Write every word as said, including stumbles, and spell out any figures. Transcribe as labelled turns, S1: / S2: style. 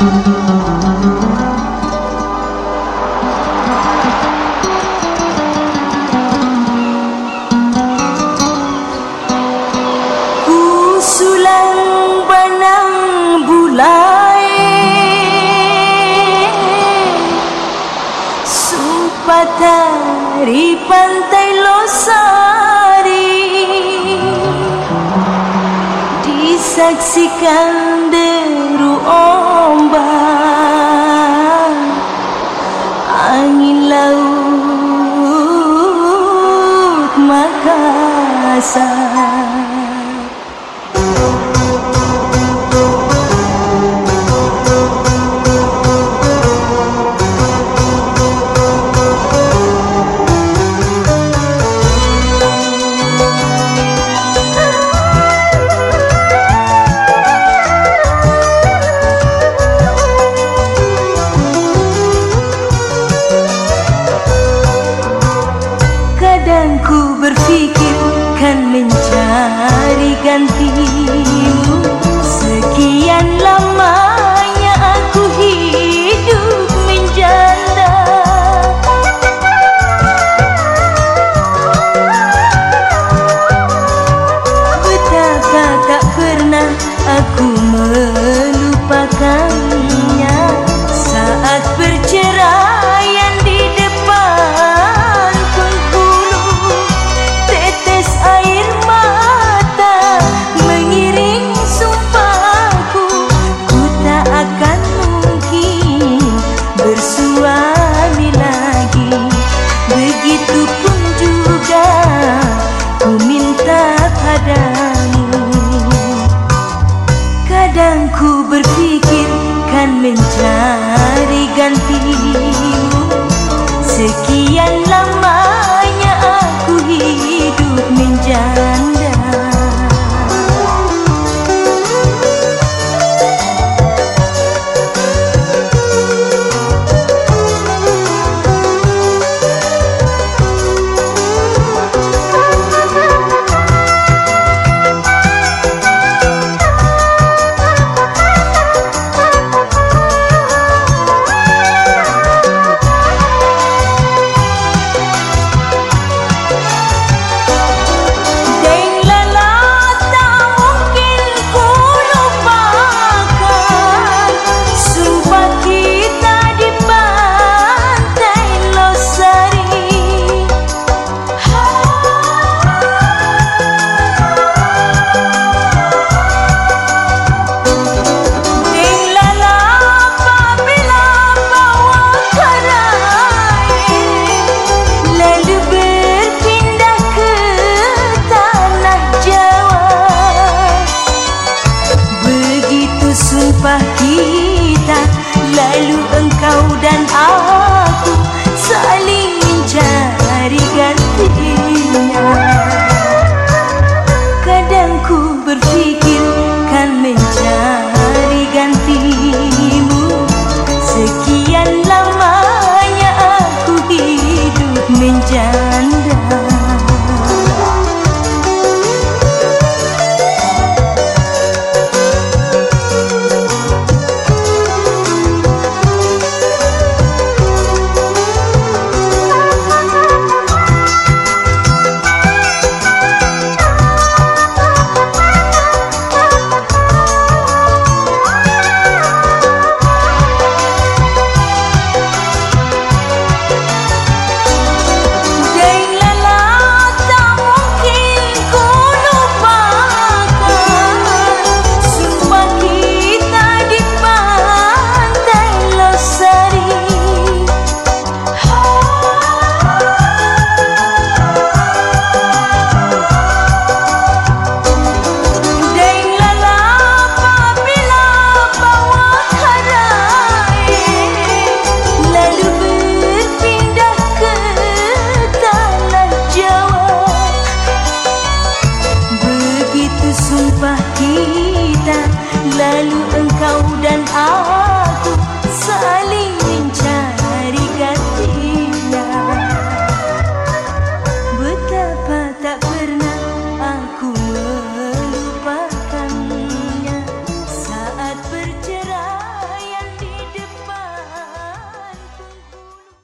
S1: Dari pantai Losari disaksikan deru ombak, angin laut Makassar. Ku berpikir kan mencari gantimu. Sekian lamanya aku hidup menjanda. Betapa tak pernah aku melupakannya saat perceraian di depan penghulu. Tetes air mata mengiring sumpahku, ku tak akan mungkin bersuami lagi. Begitupun juga ku minta padamu. Kadang ku berpikir kan mencari gantimu. Sekian lamanya aku hidup menjanda. Sumpah kita, lalu engkau dan aku